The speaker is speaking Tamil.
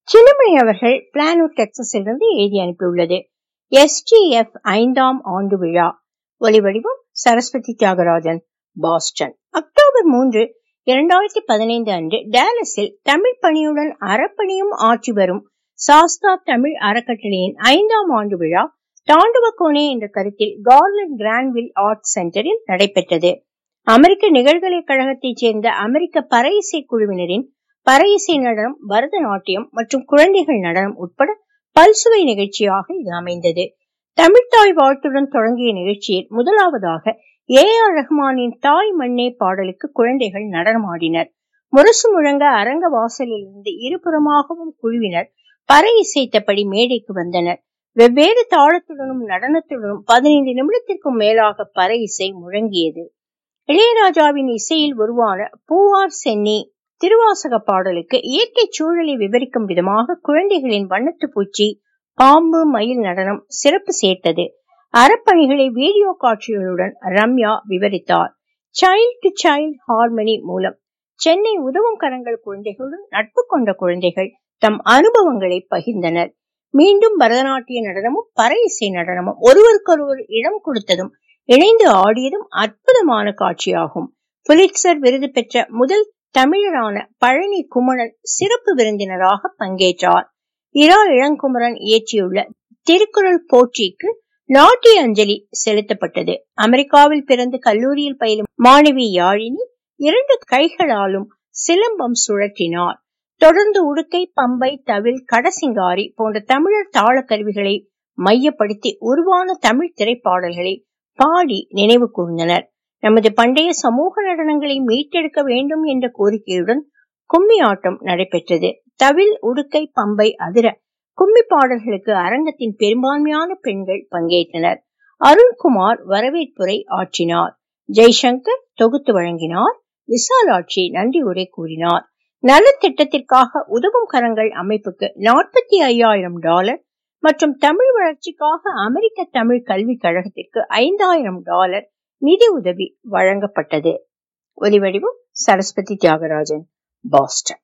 சின்னமணி அவர்கள் பிளானோ டெக்சஸிலிருந்து எழுதி அனுப்பியுள்ளது. STF 5ஆம் ஆண்டு விழா. ஒலிவடிவம் சரஸ்வதி தியாகராஜன், பாஸ்டன். அக்டோபர் 3, 2015 அன்று டாலஸில் தமிழ் பணியுடன் அறப்பணியும் ஆற்றி வரும் சாஸ்தா தமிழ் அறக்கட்டளையின் 5ஆம் ஆண்டு விழா தாண்டவக்கோனே என்ற கருத்தில் கார்லண்ட் கிரான்வில் ஆர்ட் சென்டரில் நடைபெற்றது. அமெரிக்க நிகழ்கலை கழகத்தைச் சேர்ந்த அமெரிக்க பறை இசை குழுவினரின் பறை இசை நடனம், பரதநாட்டியம் மற்றும் குழந்தைகள் நடனம் உட்பட பல்சுவை நிகழ்ச்சியாக இது அமைந்தது. தமிழ்த்தாய் வாழ்த்துடன் தொடங்கிய நிகழ்ச்சியில் முதலாவதாக AR ரஹ்மானின் தாய் மண்ணே பாடலுக்கு குழந்தைகள் நடனமாடினர். முரசு முழங்க அரங்க வாசலிலிருந்து இருபுறமாகவும் குழுவினர் பறை இசைத்தபடி மேடைக்கு வந்தனர். வெவ்வேறு தாளத்துடனும் நடனத்துடனும் 15 நிமிடத்திற்கும் மேலாக பறை இசை முழங்கியது. இளையராஜாவின் இசையில் உருவான பூவார் சென்னி திருவாசக பாடலுக்கு இயற்கை சூழலை விவரிக்கும் விதமாக குழந்தைகளின் வண்ணத்து பூச்சி, பாம்பு, மயில் நடனம் சிறப்பு சேர்த்தது. அறப்பணிகளை வீடியோ காட்சிகளுடன் ரம்யா விவரித்தார். சைல்ட் டு சைல்ட் ஹார்மனி மூலம் சென்னை உதவும் கரங்கள் குழந்தைகளுடன் நட்பு கொண்ட குழந்தைகள் தம் அனுபவங்களை பகிர்ந்தனர். மீண்டும் பரதநாட்டிய நடனமும் பறை இசை நடனமும் ஒருவருக்கொருவர் இடம் கொடுத்ததும் இணைந்து ஆடியதும் அற்புதமான காட்சியாகும். புலிட்சர் விருது பெற்ற முதல் தமிழரான பழனி குமணன் சிறப்பு விருந்தினராக பங்கேற்றார். இரா இளங்குமரன் இயற்றியுள்ள திருக்குறள் போற்றிக்கு நாட்டிய அஞ்சலி செலுத்தப்பட்டது. அமெரிக்காவில் பிறந்து கல்லூரியில் பயிலும் மாணவி யாழினி 2 கைகளாலும் சிலம்பம் சுழற்றினார். தொடர்ந்து உடுக்கை, பம்பை, தவில், கடசிங்காரி போன்ற தமிழர் தாள கருவிகளை மையப்படுத்தி உருவான தமிழ் திரைப்பாடல்களை பாடி நினைவு கூர்ந்தனர். நமது பண்டைய சமூக நடனங்களை மீட்டெடுக்க வேண்டும் என்ற கோரிக்கையுடன் கும்மி ஆட்டம் நடைபெற்றது. தவில், உடுக்கை, பம்பை அதிர கும்மி பாடல்களுக்கு அரங்கத்தின் பெரும்பான்மையான பெண்கள் பங்கேற்றனர். அருண்குமார் வரவேற்புரை ஆற்றினார். ஜெய்சங்கர் தொகுத்து வழங்கினார். விசாலாட்சி நன்றி உரை கூறினார். நலத்திட்டத்திற்காக உதவும் கரங்கள் அமைப்புக்கு $45,000 மற்றும் தமிழ் வளர்ச்சிக்காக அமெரிக்க தமிழ் கல்விக் கழகத்திற்கு $5,000 நிதி உதவி வழங்கப்பட்டது. ஒலிவடிவம் சரஸ்வதி தியாகராஜன், பாஸ்டன்.